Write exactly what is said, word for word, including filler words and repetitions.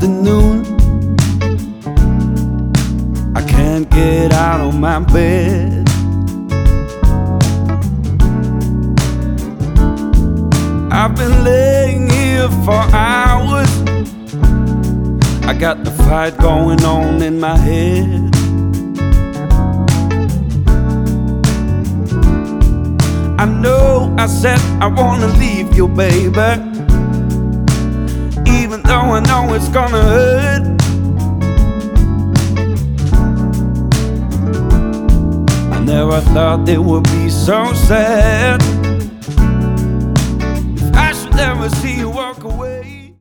afternoon. I can't get out of my bed. I've been laying here for hours. I got the fight going on in my head. I know I said I wanna leave you, baby, even though I know it's gonna hurt. I never thought it would be so sad. If I should ever see you walk away.